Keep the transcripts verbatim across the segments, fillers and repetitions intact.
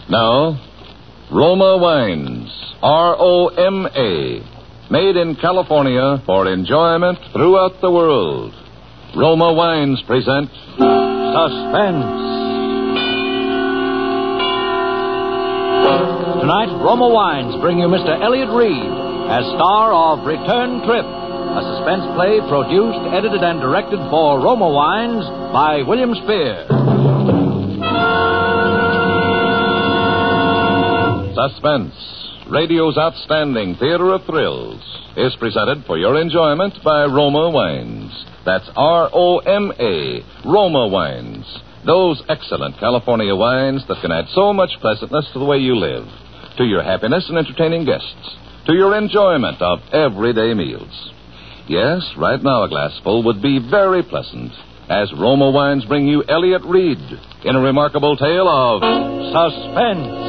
Now, Roma Wines, R O M A, made in California for enjoyment throughout the world. Roma Wines present Suspense. Tonight, Roma Wines bring you Mister Elliott Reed as star of Return Trip, a suspense play produced, edited, and directed for Roma Wines by William Spear. Suspense, radio's outstanding theater of thrills, is presented for your enjoyment by Roma Wines. That's R O M A, Roma Wines. Those excellent California wines that can add so much pleasantness to the way you live, to your happiness in entertaining guests, to your enjoyment of everyday meals. Yes, right now a glassful would be very pleasant, as Roma Wines bring you Elliott Reed in a remarkable tale of suspense.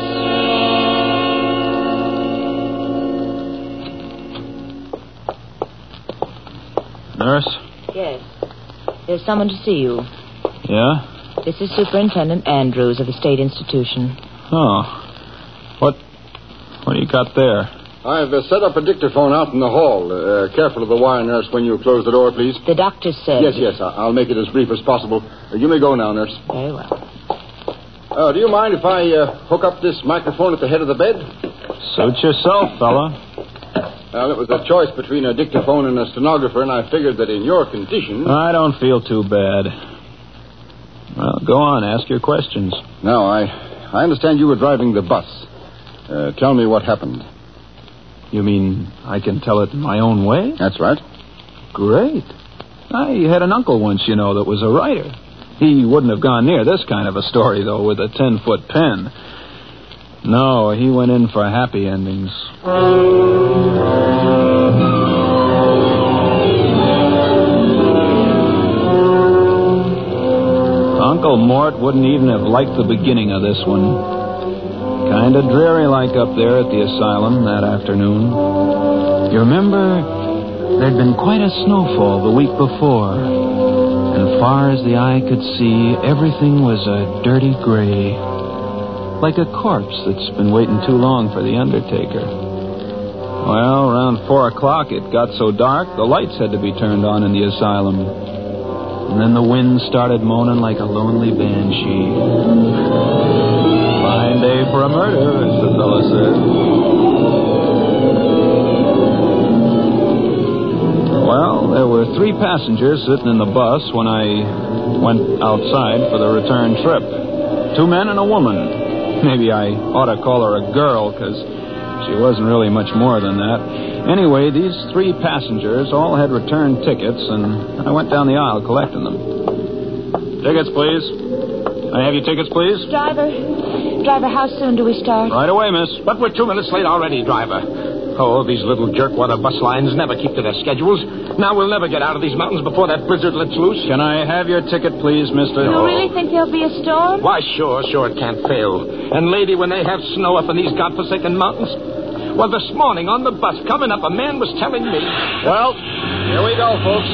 Nurse? Yes. There's someone to see you. Yeah? This is Superintendent Andrews of the State Institution. Oh. What... what do you got there? I've uh, set up a dictaphone out in the hall. Uh, careful of the wire, nurse, when you close the door, please. The doctor said... Yes, yes, I'll make it as brief as possible. Uh, you may go now, nurse. Very well. Uh, do you mind if I uh, hook up this microphone at the head of the bed? Suit yourself, fella. Well, it was a choice between a dictaphone and a stenographer, and I figured that in your condition... I don't feel too bad. Well, go on, ask your questions. Now, I, I understand you were driving the bus. Uh, tell me what happened. You mean I can tell it my own way? That's right. Great. I had an uncle once, you know, that was a writer. He wouldn't have gone near this kind of a story, though, with a ten-foot pen. No, he went in for happy endings. Uncle Mort wouldn't even have liked the beginning of this one. Kind of dreary-like up there at the asylum that afternoon. You remember, there'd been quite a snowfall the week before. And far as the eye could see, everything was a dirty gray. Like a corpse that's been waiting too long for the undertaker. Well, around four o'clock, it got so dark, the lights had to be turned on in the asylum. And then the wind started moaning like a lonely banshee. Fine day for a murder, as the fella said. Well, there were three passengers sitting in the bus when I went outside for the return trip. Two men and a woman. Maybe I ought to call her a girl, because she wasn't really much more than that. Anyway, these three passengers all had return tickets, and I went down the aisle collecting them. Tickets, please. Can I have your tickets, please? Driver, driver, how soon do we start? Right away, miss. But we're two minutes late already, driver. Oh, these little jerkwater bus lines never keep to their schedules. Now we'll never get out of these mountains before that blizzard lets loose. Can I have your ticket, please, mister? You really think there'll be a storm? Why, sure, sure, it can't fail. And, lady, when they have snow up in these godforsaken mountains... Well, this morning on the bus coming up, a man was telling me... Well, here we go, folks.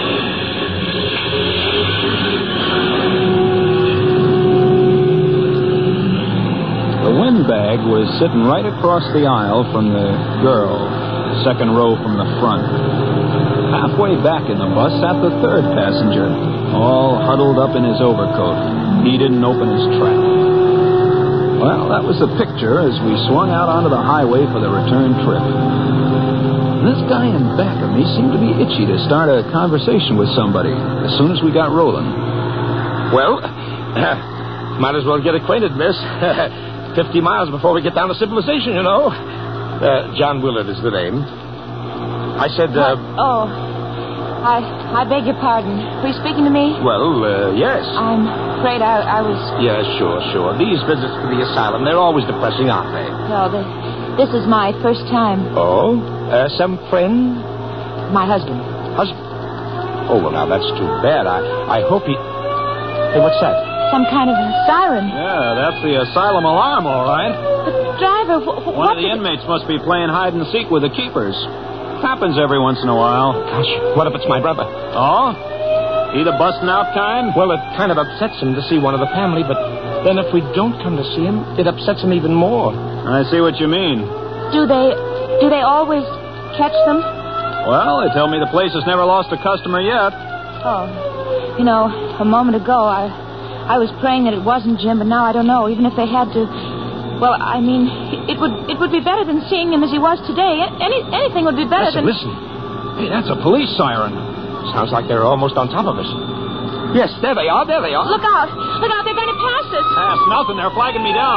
The windbag was sitting right across the aisle from the girl, the second row from the front. Halfway back in the bus sat the third passenger, all huddled up in his overcoat. He didn't open his trap. Well, that was the picture as we swung out onto the highway for the return trip. This guy in back of me seemed to be itchy to start a conversation with somebody as soon as we got rolling. Well, uh, might as well get acquainted, miss. Fifty miles before we get down to civilization, you know. Uh, John Willard is the name. I said, uh... Oh, I I beg your pardon. Were you speaking to me? Well, uh, yes. I'm afraid I, I was... Yeah, sure, sure. These visits to the asylum, they're always depressing, aren't they? No, the, this is my first time. Oh? Uh, some friend? My husband. Husband? Oh, well, now, that's too bad. I, I hope he... Hey, what's that? Some kind of siren. Yeah, that's the asylum alarm, all right. But, driver, wh- wh- One what... of the inmates must be playing hide and seek with the keepers. Happens every once in a while. Gosh, what if it's my brother? Oh? He the busting out kind? Well, it kind of upsets him to see one of the family, but then if we don't come to see him, it upsets him even more. I see what you mean. Do they... do they always catch them? Well, they tell me the place has never lost a customer yet. Oh. You know, a moment ago, I... I was praying that it wasn't Jim, but now I don't know. Even if they had to... Well, I mean, it would it would be better than seeing him as he was today. Any Anything would be better listen, than... Listen, Hey, that's a police siren. Sounds like they're almost on top of us. Yes, there they are, there they are. Look out! Look out, they're going to pass us! Pass nothing, they're flagging me down.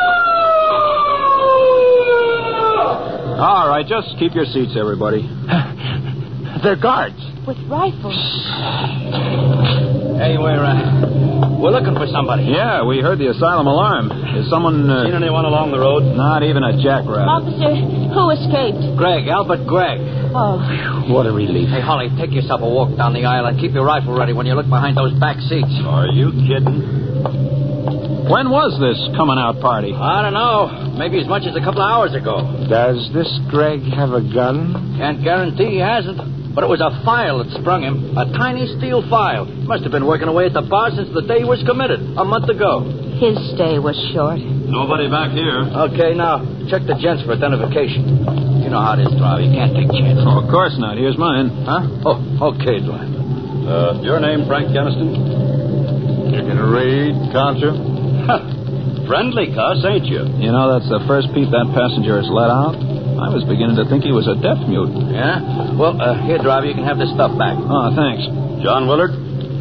All right, just keep your seats, everybody. They're guards. With rifles. Hey, we're, uh, we're looking for somebody. Yeah, we heard the asylum alarm. Is someone... Uh, Seen anyone along the road? Not even a jackrabbit. Officer, who escaped? Greg, Albert Gregg. Oh. What a relief. Hey, Holly, take yourself a walk down the aisle and keep your rifle ready when you look behind those back seats. Are you kidding? When was this coming out party? I don't know. Maybe as much as a couple of hours ago. Does this Greg have a gun? Can't guarantee he hasn't. But it was a file that sprung him. A tiny steel file. Must have been working away at the bar since the day he was committed, a month ago. His stay was short. Nobody back here. Okay, now, check the gents for identification. You know how it is, driver. You can't take chances. Oh, of course not. Here's mine. Huh? Oh, okay, driver. Uh, your name, Frank Keniston? You can read, can't you? Friendly cuss, ain't you? You know, that's the first peep that passenger has let out. I was beginning to think he was a deaf mute. Yeah? Well, uh, here, driver, you can have this stuff back. Oh, thanks. John Willard?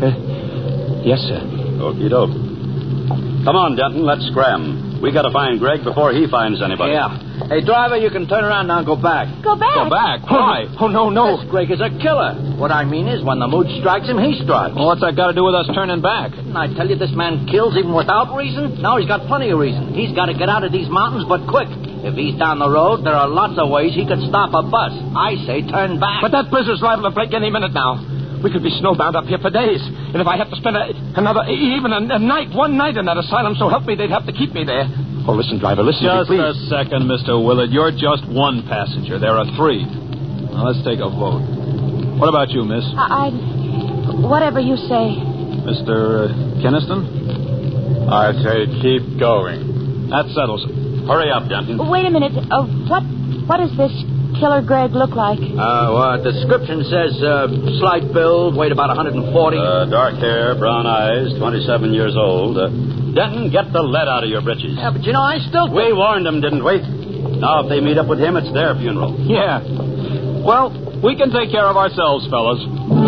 Uh, yes, sir. Okie doke. Come on, Denton, let's scram. We gotta find Greg before he finds anybody. Yeah. Hey, driver, you can turn around now and go back. Go back. Go back. Why? Oh, no, no. This Greg is a killer. What I mean is, when the mood strikes him, he strikes. Well, what's that got to do with us turning back? Didn't I tell you this man kills even without reason? Now he's got plenty of reason. He's got to get out of these mountains, but quick. If he's down the road, there are lots of ways he could stop a bus. I say turn back. But that blizzard's liable to break any minute now. We could be snowbound up here for days. And if I have to spend a, another, even a, a night, one night in that asylum, so help me, they'd have to keep me there. Oh, listen, driver, listen Just to me, a please. second, Mister Willard. You're just one passenger. There are three. Now, let's take a vote. What about you, miss? I... I whatever you say. Mister Uh, Keniston? I say keep going. That settles it. Hurry up, Denton. Wait a minute. Uh, what What does this Killer Greg look like? Uh, well, description says uh, slight build, weight about one hundred forty. Uh, dark hair, brown eyes, twenty-seven years old. Uh, Denton, get the lead out of your britches. Yeah, but you know, I still... We warned them, didn't we? Now, if they meet up with him, it's their funeral. Yeah. Well, we can take care of ourselves, fellas.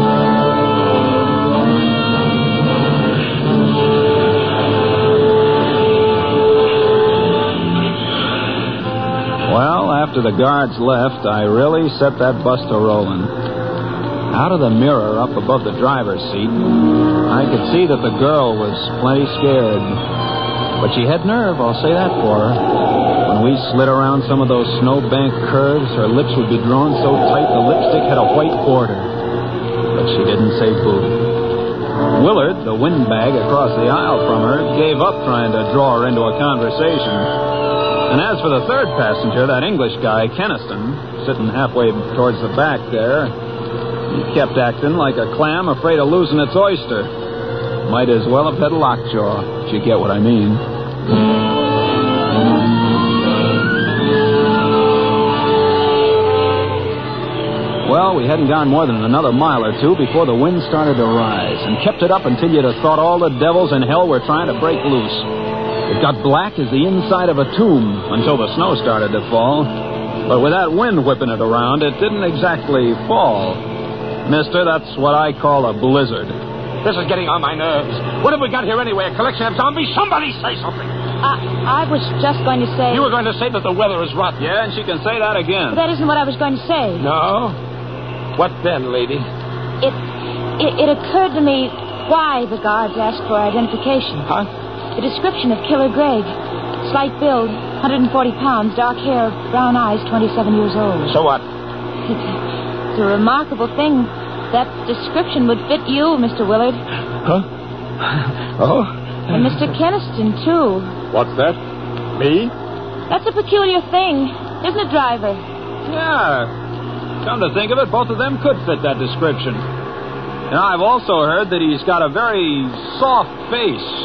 Well, after the guards left, I really set that bus to rolling. Out of the mirror up above the driver's seat, I could see that the girl was plenty scared. But she had nerve, I'll say that for her. When we slid around some of those snowbank curves, her lips would be drawn so tight the lipstick had a white border. But she didn't say boo. Willard, the windbag across the aisle from her, gave up trying to draw her into a conversation. And as for the third passenger, that English guy, Keniston, sitting halfway towards the back there, he kept acting like a clam afraid of losing its oyster. Might as well have had lockjaw, if you get what I mean. Well, we hadn't gone more than another mile or two before the wind started to rise, and kept it up until you'd have thought all the devils in hell were trying to break loose. It got black as the inside of a tomb until the snow started to fall. But with that wind whipping it around, it didn't exactly fall. Mister, that's what I call a blizzard. This is getting on my nerves. What have we got here anyway? A collection of zombies? Somebody say something. I, I was just going to say... You were going to say that the weather is rotten. Yeah, and she can say that again. But that isn't what I was going to say. No? What then, lady? It, it, it occurred to me why the guards asked for identification. Huh? The description of Killer Greg. Slight build, one hundred forty pounds, dark hair, brown eyes, twenty-seven years old. So what? It's, it's a remarkable thing. That description would fit you, Mister Willard. Huh? Oh? And Mister Keniston, too. What's that? Me? That's a peculiar thing, isn't it, driver? Yeah. Come to think of it, both of them could fit that description. And I've also heard that he's got a very soft face.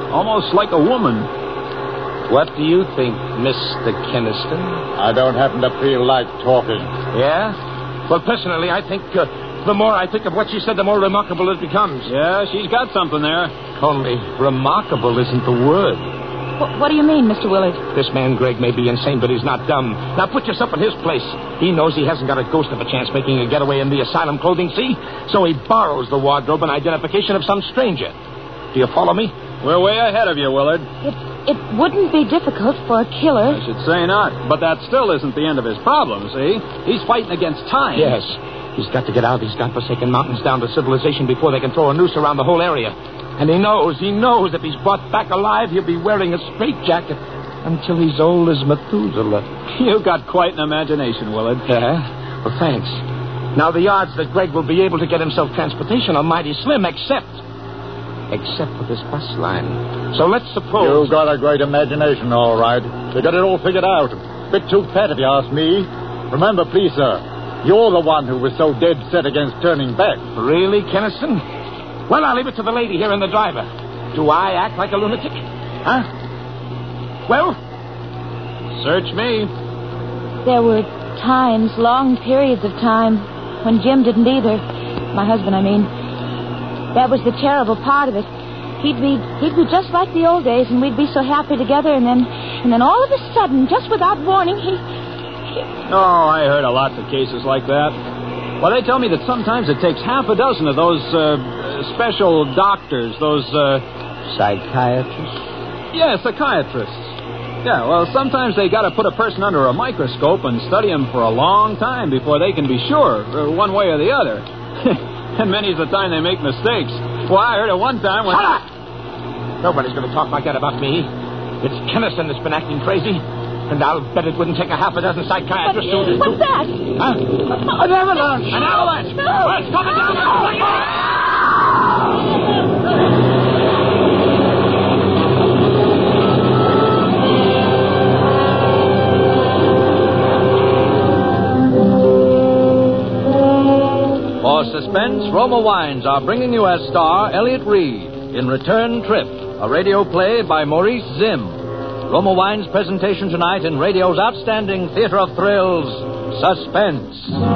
almost like a woman. What do you think, Mister Keniston? I don't happen to feel like talking. Yeah? Well, personally, I think uh, the more I think of what she said, the more remarkable it becomes. Yeah, she's got something there. Only remarkable isn't the word. Wh- what do you mean, Mister Willard? This man, Greg, may be insane, but he's not dumb. Now, put yourself in his place. He knows he hasn't got a ghost of a chance making a getaway in the asylum clothing, see? So he borrows the wardrobe and identification of some stranger. Do you follow me? We're way ahead of you, Willard. It, it wouldn't be difficult for a killer. I should say not. But that still isn't the end of his problem, see? He's fighting against time. Yes. He's got to get out of these godforsaken mountains down to civilization before they can throw a noose around the whole area. And he knows, he knows if he's brought back alive, he'll be wearing a straitjacket until he's old as Methuselah. You've got quite an imagination, Willard. Yeah? Well, thanks. Now, the odds that Greg will be able to get himself transportation are mighty slim, except... except for this bus line. So let's suppose... You've got a great imagination, all right. You got it all figured out. Bit too fat, if you ask me. Remember, please, sir, you're the one who was so dead set against turning back. Really, Keniston? Well, I'll leave it to the lady here and the driver. Do I act like a lunatic? Huh? Well? Search me. There were times, long periods of time, when Jim didn't either. My husband, I mean. That was the terrible part of it. He'd be he'd be just like the old days, and we'd be so happy together, and then and then all of a sudden, just without warning, he... he... Oh, I heard of lots of cases like that. Well, they tell me that sometimes it takes half a dozen of those uh, special doctors, those... Uh... Psychiatrists? Yeah, psychiatrists. Yeah, well, sometimes they got to put a person under a microscope and study him for a long time before they can be sure, uh, one way or the other. And many's the time they make mistakes. Well, I heard it one time when... Shut up! Nobody's going to talk like that about me. It's Keniston that's been acting crazy. And I'll bet it wouldn't take a half a dozen psychiatrists to... What's that? Huh? An avalanche! An avalanche! No. Well, it's coming down! For Suspense, Roma Wines are bringing you as star Elliot Reed in Return Trip, a radio play by Maurice Zimm. Roma Wines' presentation tonight in radio's outstanding theater of thrills, Suspense.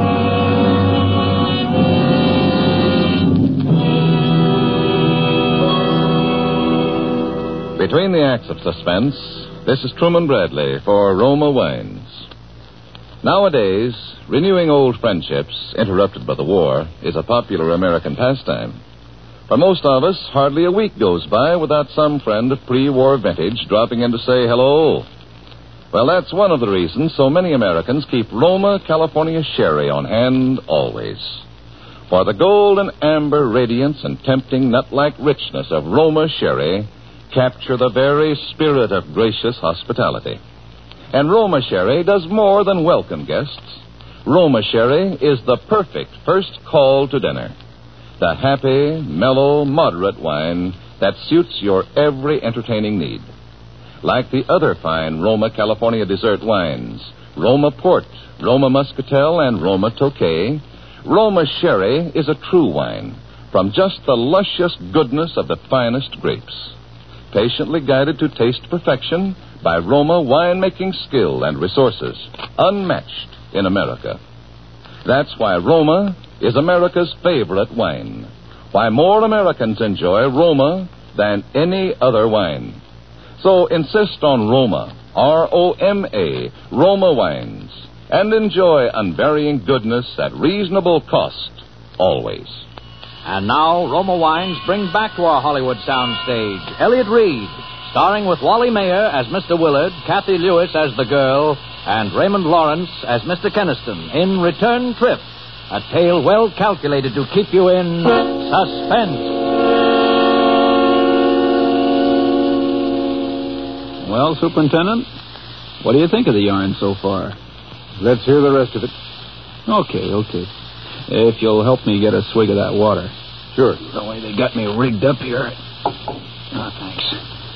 Between the acts of Suspense, this is Truman Bradley for Roma Wines. Nowadays, renewing old friendships, interrupted by the war, is a popular American pastime. For most of us, hardly a week goes by without some friend of pre-war vintage dropping in to say hello. Well, that's one of the reasons so many Americans keep Roma California Sherry on hand always. For the gold and amber radiance and tempting nut-like richness of Roma Sherry capture the very spirit of gracious hospitality. And Roma Sherry does more than welcome guests. Roma Sherry is the perfect first call to dinner. The happy, mellow, moderate wine that suits your every entertaining need. Like the other fine Roma California dessert wines, Roma Port, Roma Muscatel, and Roma Tokay, Roma Sherry is a true wine from just the luscious goodness of the finest grapes. Patiently guided to taste perfection by Roma winemaking skill and resources, unmatched in America. That's why Roma is America's favorite wine. Why more Americans enjoy Roma than any other wine. So insist on Roma, R O M A, Roma wines, and enjoy unvarying goodness at reasonable cost, always. And now, Roma Wines bring back to our Hollywood soundstage Elliot Reed, starring with Wally Mayer as Mister Willard, Kathy Lewis as the girl, and Raymond Lawrence as Mister Keniston in Return Trip, a tale well calculated to keep you in suspense. Well, Superintendent, what do you think of the yarn so far? Let's hear the rest of it. Okay, okay. If you'll help me get a swig of that water. Sure. The way they got me rigged up here. Oh, thanks.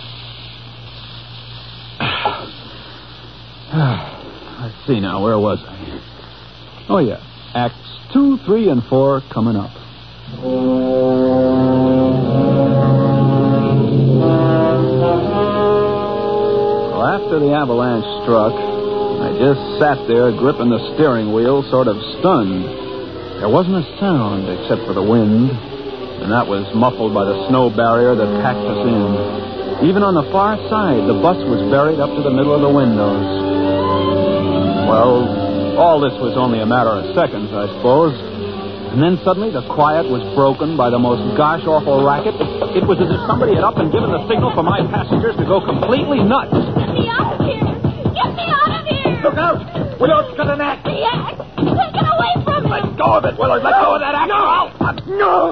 Let's see now, where was I? Oh, yeah. Acts two, three, and four coming up. after the avalanche struck, I just sat there gripping the steering wheel, sort of stunned. There wasn't a sound except for the wind, and that was muffled by the snow barrier that packed us in. Even on the far side, the bus was buried up to the middle of the windows. Well, all this was only a matter of seconds, I suppose. And then suddenly the quiet was broken by the most gosh-awful racket. It, it was as if somebody had up and given the signal for my passengers to go completely nuts. Get me out of here! Get me out of here! Look out! Willard's got an axe. The axe! Take it away from me! Let go of it, Willard. Let go of that axe. No!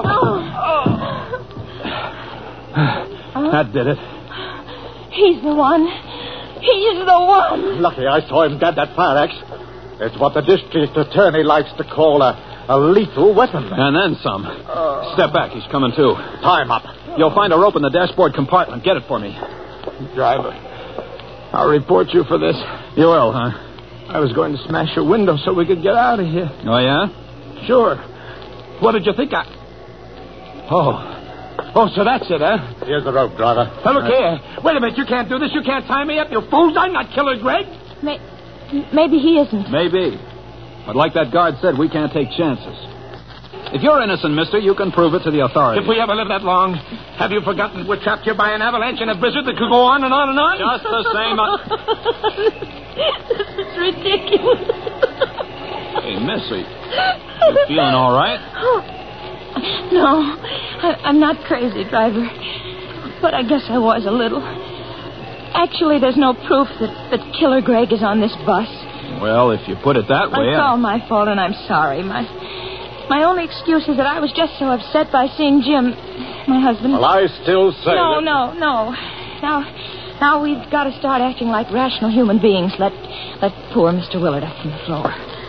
No! That did it. He's the one. He's the one. Lucky I saw him grab that fire axe. It's what the district attorney likes to call a, a lethal weapon. And then some. Step back. He's coming, too. Tie him up. You'll find a rope in the dashboard compartment. Get it for me. Driver, I'll report you for this. You will, huh? I was going to smash your window so we could get out of here. Oh, yeah? Sure. What did you think I... Oh. Oh, so that's it, huh? Here's the rope, driver. Now, look here. Wait a minute. You can't do this. You can't tie me up. You fools. I'm not Killer Greg. May- maybe he isn't. Maybe. But like that guard said, we can't take chances. If you're innocent, mister, you can prove it to the authorities. If we ever live that long, have you forgotten we're trapped here by an avalanche and a blizzard that could go on and on and on? Just the same... Uh... This is ridiculous. Hey, Missy, you feeling all right? No, I, I'm not crazy, driver. But I guess I was a little. Actually, there's no proof that, that Killer Greg is on this bus. Well, if you put it that way... It's I... all my fault, and I'm sorry. My my only excuse is that I was just so upset by seeing Jim, my husband. Well, I still say No, that... no, no. Now, now we've got to start acting like rational human beings. Let, let poor Mister Willard up from the floor.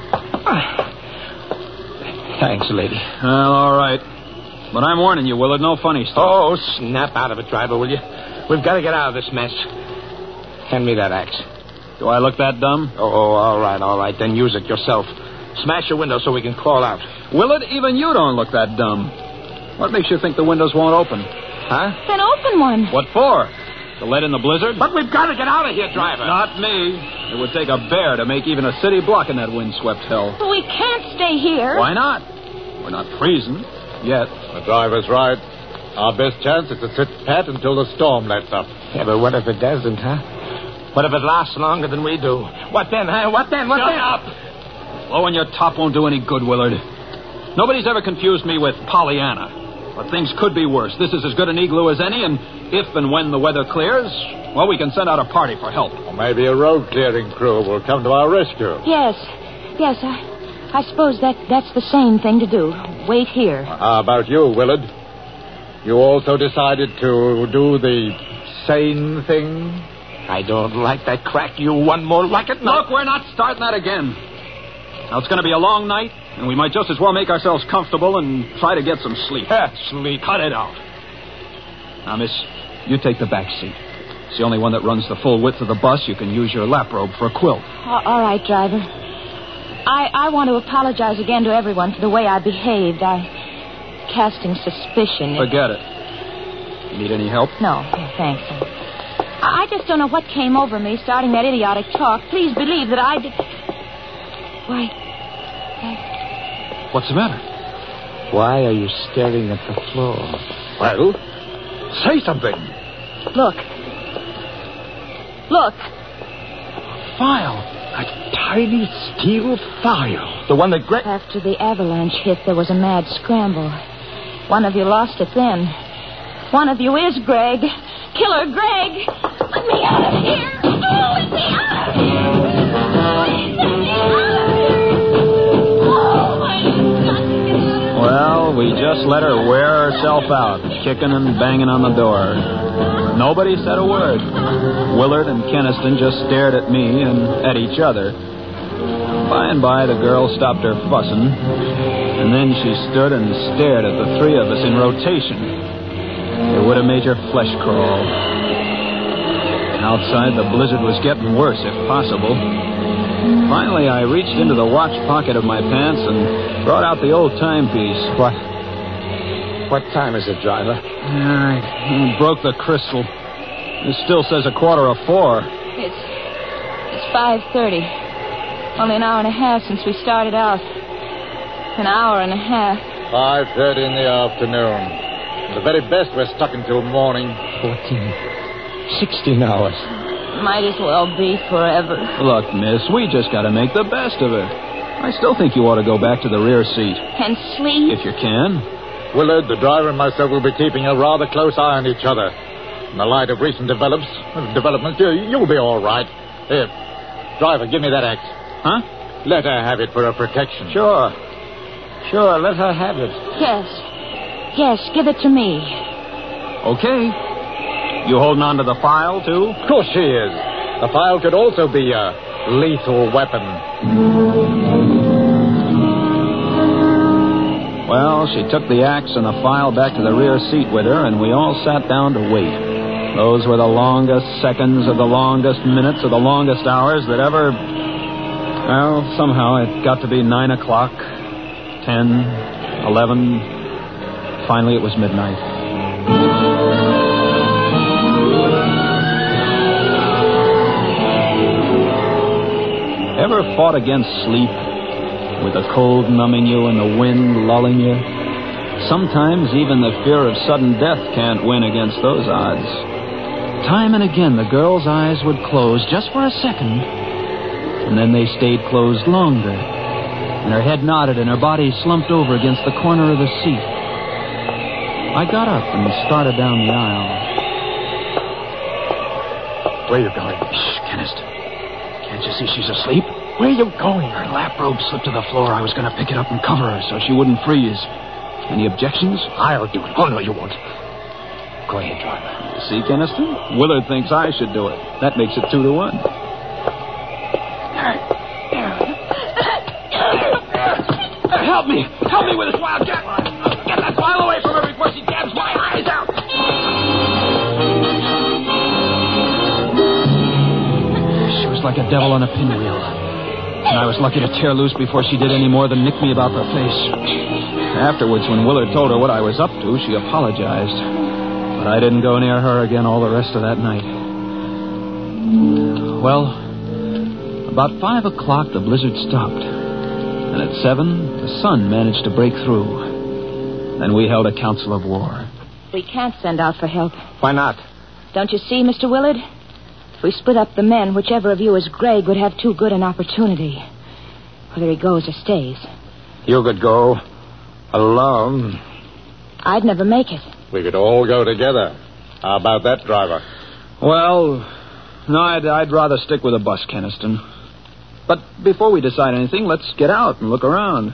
Thanks, lady. Well, all right. But I'm warning you, Willard, no funny stuff. Oh, snap out of it, driver, will you? We've got to get out of this mess. Hand me that axe. Do I look that dumb? Oh, all right, all right. Then use it yourself. Smash your window so we can crawl out. Willard, even you don't look that dumb. What makes you think the windows won't open? Huh? Then open one. What for? To let in the blizzard? But we've got to get out of here, driver. Not me. It would take a bear to make even a city block in that windswept hell. But we can't stay here. Why not? We're not freezing. Yet. The driver's right. Our best chance is to sit pat until the storm lets up. Yeah, but what if it doesn't, huh? What if it lasts longer than we do? What then, huh? What then? What Shut then? up! Blowing your top won't do any good, Willard. Nobody's ever confused me with Pollyanna. But things could be worse. This is as good an igloo as any, and if and when the weather clears, well, we can send out a party for help. Or maybe a road clearing crew will come to our rescue. Yes. Yes, I, I suppose that that's the sane thing to do. Wait here. How about you, Willard? You also decided to do the sane thing? I don't like that crack. You one more like it. Look, we're not starting that again. Now, it's going to be a long night, and we might just as well make ourselves comfortable and try to get some sleep. Sleep. Cut it out. Now, miss, you take the back seat. It's the only one that runs the full width of the bus. You can use your lap robe for a quilt. All, all right, driver. I, I want to apologize again to everyone for the way I behaved. I... casting suspicion. Forget it. You need any help? No, no, thanks. I, I just don't know what came over me starting that idiotic talk. Please believe that I did... Why... I... What's the matter? Why are you staring at the floor? Well, say something. Look. Look. File. A tiny steel file. The one that Greg... After the avalanche hit, there was a mad scramble. One of you lost it then. One of you is Greg. Killer Greg. Let me out of here. Oh, let me out of here. Please, let me out of here. Oh, I got to get out of here. Well, we just let her wear herself out, kicking and banging on the door. Nobody said a word. Willard and Keniston just stared at me and at each other. By and by, the girl stopped her fussing, and then she stood and stared at the three of us in rotation. It would have made your flesh crawl. Outside, the blizzard was getting worse, if possible. Finally, I reached into the watch pocket of my pants and brought out the old timepiece. What? What time is it, driver? All right. I broke the crystal. It still says a quarter of four. It's... it's five thirty. Only an hour and a half since we started out. An hour and a half. five thirty in the afternoon. The very best we're stuck until morning. Fourteen. Sixteen hours. Might as well be forever. Look, miss, we just got to make the best of it. I still think you ought to go back to the rear seat. And sleep? If you can. Willard, the driver, and myself will be keeping a rather close eye on each other. In the light of recent develops, developments, you'll be all right. Here, driver, give me that axe. Huh? Let her have it for her protection. Sure. Sure, let her have it. Yes. Yes, give it to me. Okay. You holding on to the file, too? Of course she is. The file could also be a lethal weapon. Well, she took the axe and the file back to the rear seat with her, and we all sat down to wait. Those were the longest seconds of the longest minutes of the longest hours that ever... Well, somehow it got to be nine o'clock, ten, eleven. Finally, it was midnight. Ever fought against sleep, with the cold numbing you and the wind lulling you? Sometimes even the fear of sudden death can't win against those odds. Time and again, the girl's eyes would close just for a second, and then they stayed closed longer, and her head nodded and her body slumped over against the corner of the seat. I got up and started down the aisle. Where are you going? Shh, Kennist. Can't you see she's asleep? Where are you going? Her lap robe slipped to the floor. I was going to pick it up and cover her so she wouldn't freeze. Any objections? I'll do it. Oh, no, you won't. Go ahead, driver. You see, Kenniston? Willard thinks I should do it. That makes it two to one. Help me! Help me with this wildcat! Get that file away from her before she dabs my eyes out! She was like a devil on a pinwheel. And I was lucky to tear loose before she did any more than nick me about the face. Afterwards, when Willard told her what I was up to, she apologized. But I didn't go near her again all the rest of that night. Well, about five o'clock, the blizzard stopped. And at seven, the sun managed to break through. Then we held a council of war. We can't send out for help. Why not? Don't you see, Mister Willard? If we split up the men, whichever of you is Greg would have too good an opportunity. Whether he goes or stays. You could go alone. I'd never make it. We could all go together. How about that, driver? Well, no, I'd, I'd rather stick with the bus, Kenniston. But before we decide anything, let's get out and look around.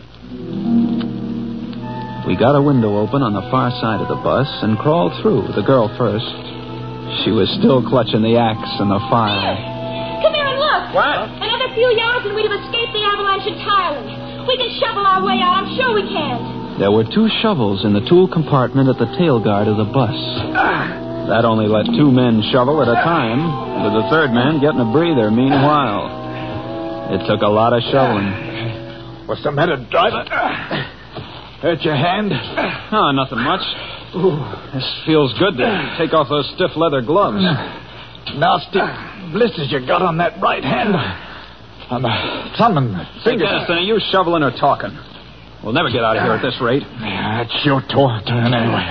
We got a window open on the far side of the bus and crawled through, the girl first. She was still clutching the axe and the file. Come here and look. What? Another few yards and we'd have escaped the avalanche entirely. We can shovel our way out. I'm sure we can. There were two shovels in the tool compartment at the tail guard of the bus. That only let two men shovel at a time, with the third man getting a breather meanwhile. It took a lot of shoveling. What's the matter, driver? Hurt your hand? Oh, nothing much. Ooh, this feels good to take off those stiff leather gloves. Nasty blisters you got on that right hand. On the thumb and finger. Hey, Dennis, are you shoveling or talking? We'll never get out of here at this rate. Yeah, it's your turn anyway.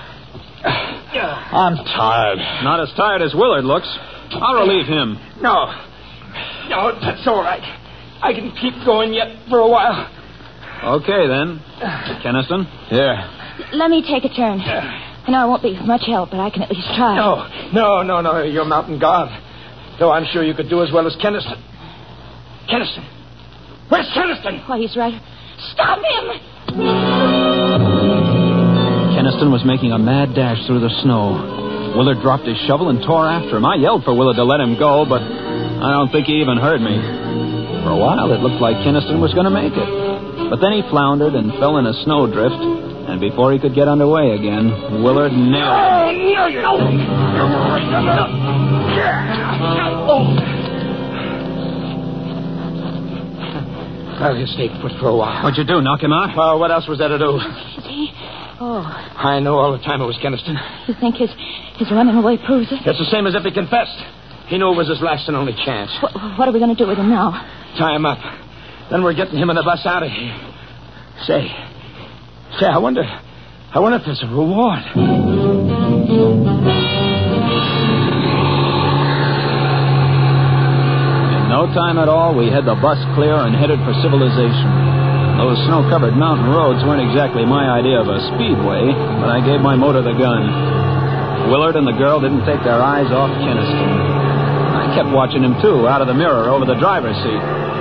I'm tired. Not as tired as Willard looks. I'll relieve him. No. No, that's all right. I can keep going yet for a while. Okay, then. Kenniston? Yeah. Let me take a turn. I know I won't be much help, but I can at least try. No, no, no, no. You're mountain guard. Though I'm sure you could do as well as Kenniston. Kenniston. Where's Kenniston? Why, he's right. Stop him! Kenniston was making a mad dash through the snow. Willard dropped his shovel and tore after him. I yelled for Willard to let him go, but I don't think he even heard me. For a while, it looked like Kenniston was going to make it. But then he floundered and fell in a snowdrift, and before he could get underway again, Willard nailed him. Well, he'll stay put for a while. What'd you do, knock him out? Well, what else was there to do? Is he? Oh. I know all the time it was Kenniston. You think his his running away proves it? It's the same as if he confessed. He knew it was his last and only chance. What, what are we going to do with him now? Tie him up. Then we're getting him and the bus out of here. Say, say, I wonder, I wonder if there's a reward. In no time at all, we had the bus clear and headed for civilization. Those snow-covered mountain roads weren't exactly my idea of a speedway, but I gave my motor the gun. Willard and the girl didn't take their eyes off Keniston. I kept watching him, too, out of the mirror over the driver's seat.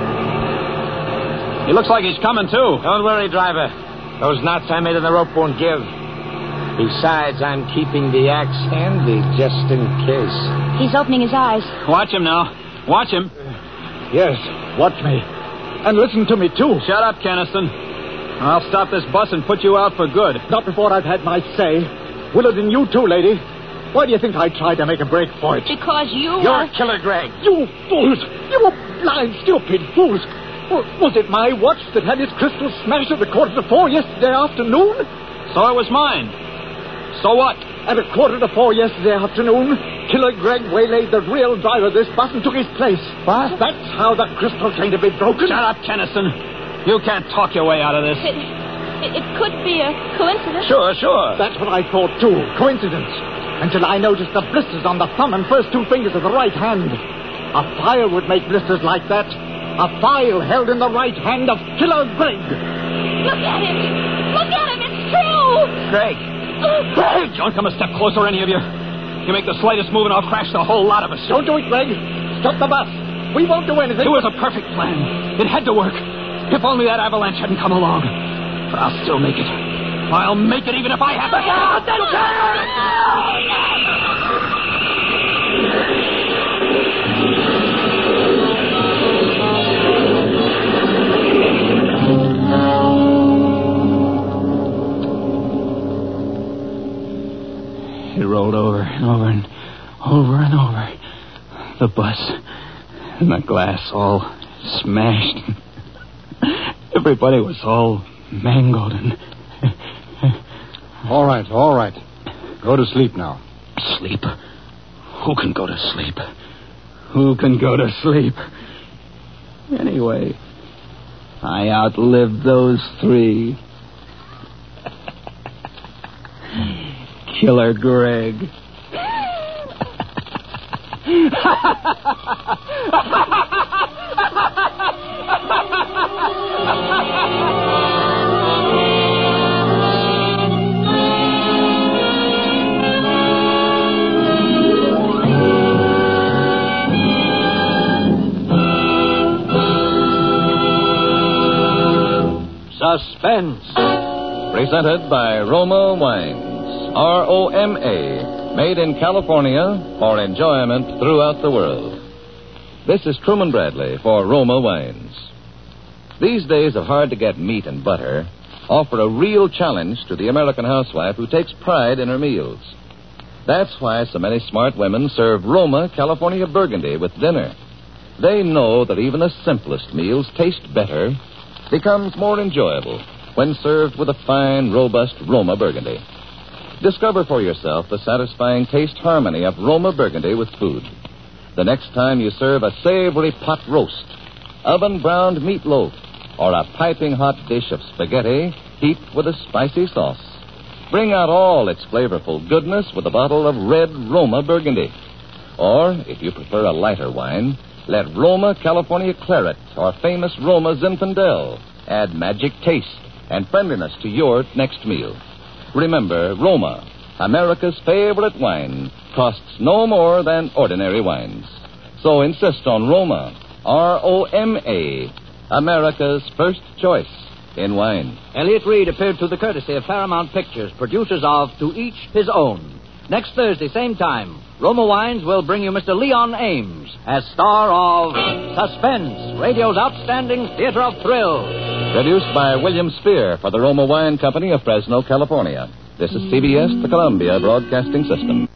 He looks like he's coming, too. Don't worry, driver. Those knots I made in the rope won't give. Besides, I'm keeping the axe handy just in case. He's opening his eyes. Watch him now. Watch him. Yes, watch me. And listen to me, too. Shut up, Keniston. I'll stop this bus and put you out for good. Not before I've had my say. Willard and you, too, lady. Why do you think I tried to make a break for it? Because you You're were... Killer Greg. You fools! You were blind, stupid fools! Was it my watch that had its crystal smashed at a quarter to four yesterday afternoon? So it was mine. So what? At a quarter to four yesterday afternoon, Killer Greg waylaid the real driver of this bus and took his place. What? That's how the crystal came to be broken. Shut up, Keniston. You can't talk your way out of this. It, it, it could be a coincidence. Sure, sure. That's what I thought, too. Coincidence. Until I noticed the blisters on the thumb and first two fingers of the right hand. A file would make blisters like that. A file held in the right hand of Killer Greg. Look at him. Look at him. It's true. Greg. Greg! Don't come a step closer, any of you. You make the slightest move and I'll crash the whole lot of us. Don't do it, Greg. Stop the bus. We won't do anything. It was a perfect plan. It had to work. If only that avalanche hadn't come along. But I'll still make it. I'll make it even if I have to. Look out! It rolled over and over and over and over. The bus and the glass all smashed. Everybody was all mangled and... All right, all right. Go to sleep now. Sleep? Who can go to sleep? Who can go to sleep? Anyway, I outlived those three. Killer Greg. Suspense. Presented by Roma Wines. R O M A. Made in California for enjoyment throughout the world. This is Truman Bradley for Roma Wines. These days of hard-to-get meat and butter offer a real challenge to the American housewife who takes pride in her meals. That's why so many smart women serve Roma California Burgundy with dinner. They know that even the simplest meals taste better, becomes more enjoyable when served with a fine, robust Roma Burgundy. Discover for yourself the satisfying taste harmony of Roma Burgundy with food. The next time you serve a savory pot roast, oven-browned meatloaf, or a piping hot dish of spaghetti heaped with a spicy sauce, bring out all its flavorful goodness with a bottle of red Roma Burgundy. Or, if you prefer a lighter wine, let Roma California Claret or famous Roma Zinfandel add magic taste and friendliness to your next meal. Remember, Roma, America's favorite wine, costs no more than ordinary wines. So insist on Roma, R O M A, America's first choice in wine. Elliot Reed appeared through the courtesy of Paramount Pictures, producers of To Each His Own. Next Thursday, same time, Roma Wines will bring you Mister Leon Ames as star of Suspense, radio's outstanding theater of thrills. Produced by William Spear for the Roma Wine Company of Fresno, California. This is C B S, the Columbia Broadcasting System.